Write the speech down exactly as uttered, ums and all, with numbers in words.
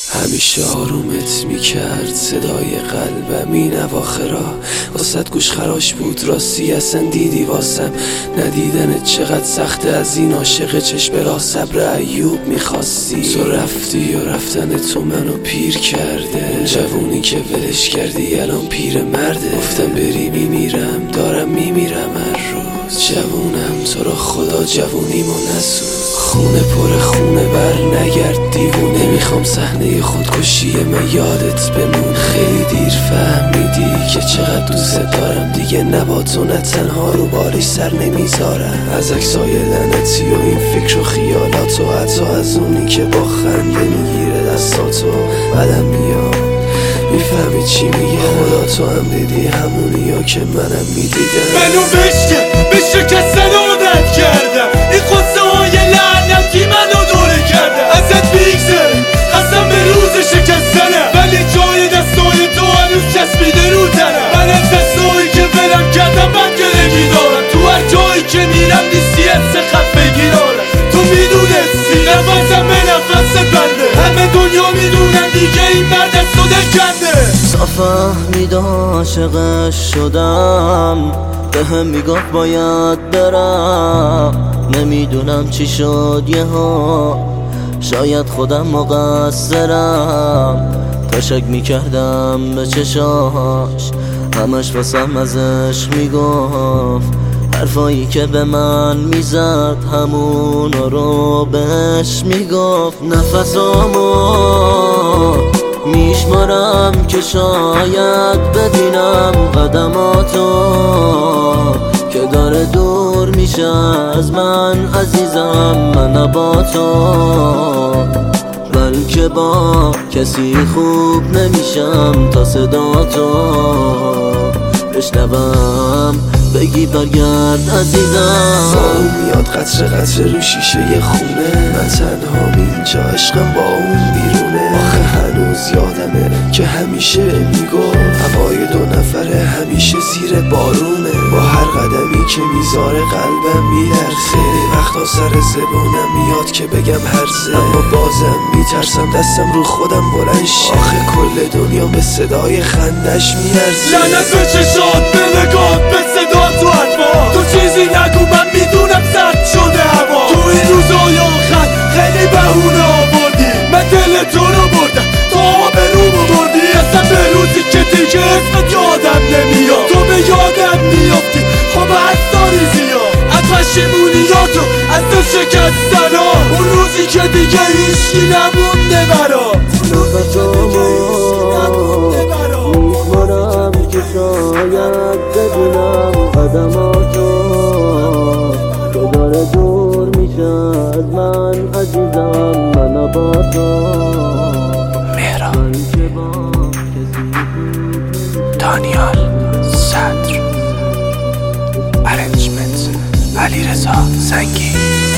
همیشه آرومت میکرد صدای قلبم این اواخرا، واسد گوش خراش بود راستی اصلا دیدی واسم ندیدنت چقدر سخته، از این عاشق چشم راه صبر ایوب میخواستی. تو رفتی و رفتن تو منو پیر کرده، جوونی که ولش کردی الان پیر مرده. گفتم بری میمیرم دارم میمیرم هر روز، جوونم تو را خدا جوونیمو نسوز. خونه پر خونه بر نگرد دیوونه، نمیخوام صحنه خودکشی من یادت بمون. خیلی دیر فهمیدی که چقدر دوست دارم، دیگه نبا تو نه تنها رو بالش سر نمیذارم. از عکسای لعنتی و این فکر و خیالات و حتی از اونی که با خنده میگیره دستاتو بدم میاد. میفهمی چی میگه؟ خدا تو هم دیدی همونی ها که منم میدیدم. منو بشکن بشه که عادت کردم، این قصه های لعنتی منو دوره کرده. ازت بیگذره قسم به روز شکستنم، ولی جای دستای تو هنوز چسبیده رو تنم. من از دستایی که ولم کردم من گلگی دارم، تو هر جایی که میرم نیستی از سخت بگیرارم. تو میدونستی نفسم به نفست بنده، همه دنیا میدونن دیگه این مرد از تو دل کنده. فهمید عاشقش شدم، به هم میگفت باید برم. نمیدونم چی شد یه ها، شاید خودم مقصرم. تا شک میکردم به چشاش، همش واسم ازش میگفت حرفایی که به من میزد همون رو بهش میگفت. نفسامو میشمارم که شاید ببینم قدماتو که داره دور میشه از من عزیزم. من با تو بلکه با کسی خوب نمیشم تا صداتو بشنوم بگی برگرد عزیزم. با اون میاد قطره قطره رو شیشه خونه، من تنها اینجا عشقم با اون بیرونه. آخه هنوز یادمه که همیشه میگفت هوای دو نفره همیشه زیر بارونه. با هر قدمی که میذاره قلبم میلرزه، خیلی وقتا سر زبونم میاد که بگم هرزه، اما بازم میترسم دستم رو خودم بلند شه. آخه کل دنیا به صدای خندش میارزه. لعنت به چشات به نگات به صدا تو حرفا، تو چیزی نگو من میدونم سرد شده هوا. تو این روزای آخر خیلی بهونه آوردی، من دل تو رو بردم تو آبرومو بردی. اصلا به روزی که دیگه اسمت یادم نمیاد، تو به یادم میافتی خب هست داری زیاد. از پشیمونیاتو از دل شکستنا، اون روزی که دیگه هیچکی نمونده برات. میشمارم که شاید ببینم قدماتو که داره دور میشه از من عزیزم. من با تو مهران دانیال صدر، ارنجمنت علیرضا زنگی.